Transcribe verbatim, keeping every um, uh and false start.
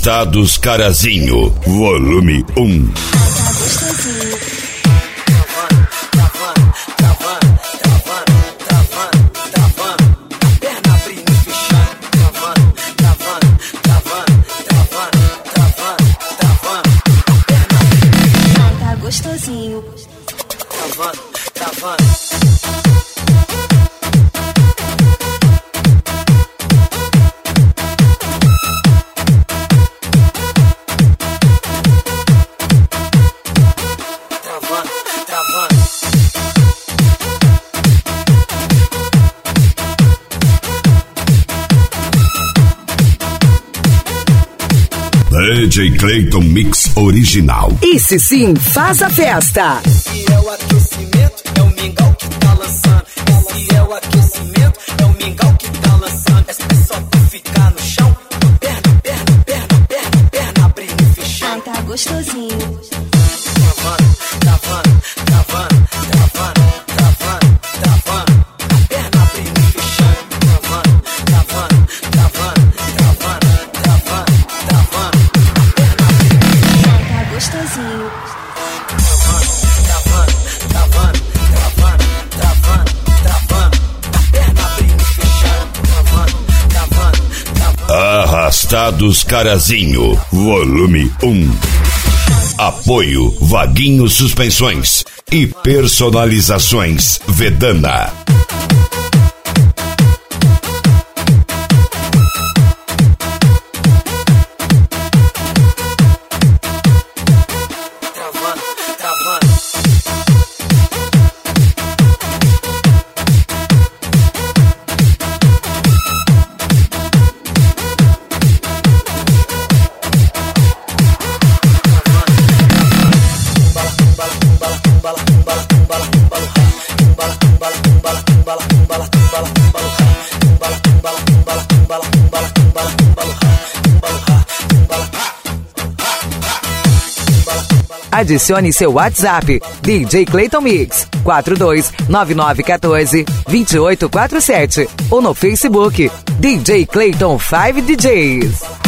Arrastados Carazinho, volume um. Gostosinho. Travando, travando. Travando, travando. D J Clayton Mix original. Esse sim faz a festa. Esse é o aquecimento, é o mingau que tá lançando. Esse é o aquecimento, é o mingau que tá lançando. É só tu ficar no chão, perna, perna, perna, perna, perna abrindo e fechando. Ai, tá gostosinho. Travando, travando, travando, travando, travando, travando. A perna abrindo e fechando. Travando, travando, travando, travando, travando, travando. A perna abrindo e fechando. Ai, tá gostosinho. Travando, travando, travando, travando, travando. A perna abrindo e fechando. Travando, travando, travando. Arrastados Carazinho, volume um. Apoio Vaguinho Suspensões e Personalizações Vedana. Travando, travando. Adicione seu WhatsApp D J Clayton Mix quatro dois nove nove um quatro dois oito quatro sete ou no Facebook D J Clayton cinco D Js.